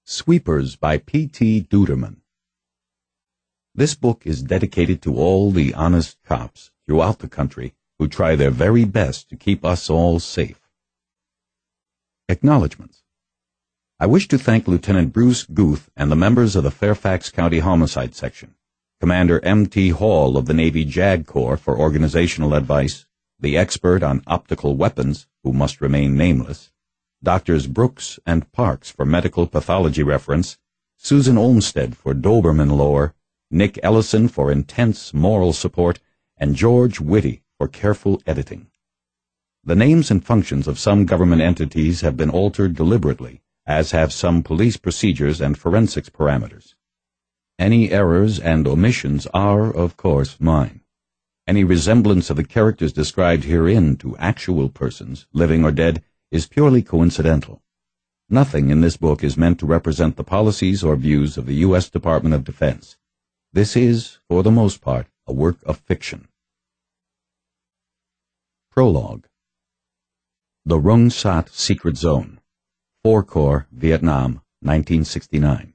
Sweepers by P.T. Duderman. This book is dedicated to all the honest cops throughout the country who try their very best to keep us all safe. Acknowledgements. I wish to thank Lieutenant Bruce Guth and the members of the Fairfax County Homicide Section, Commander M.T. Hall of the Navy JAG Corps for organizational advice, the expert on optical weapons, who must remain nameless, Doctors Brooks and Parks for medical pathology reference, Susan Olmsted for Doberman lore, Nick Ellison for intense moral support, and George Whitty for careful editing. The names and functions of some government entities have been altered deliberately, as have some police procedures and forensics parameters. Any errors and omissions are, of course, mine. Any resemblance of the characters described herein to actual persons, living or dead, is purely coincidental. Nothing in this book is meant to represent the policies or views of the U.S. Department of Defense. This is, for the most part, a work of fiction. Prologue. The Rung Sat Secret Zone, 4 Corps, Vietnam, 1969.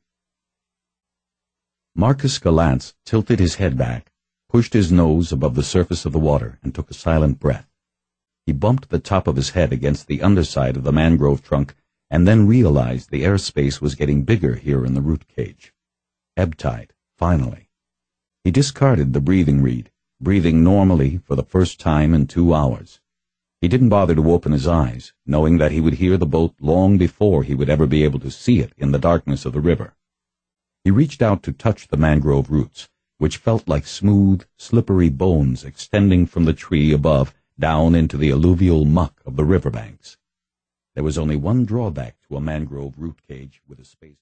Marcus Gallantz tilted his head back, pushed his nose above the surface of the water, and took a silent breath. He bumped the top of his head against the underside of the mangrove trunk and then realized the airspace was getting bigger here in the root cage. Ebb tide, finally. He discarded the breathing reed, breathing normally for the first time in 2 hours. He didn't bother to open his eyes, knowing that he would hear the boat long before he would ever be able to see it in the darkness of the river. He reached out to touch the mangrove roots, which felt like smooth, slippery bones extending from the tree above down into the alluvial muck of the riverbanks. There was only one drawback to a mangrove root cage with a space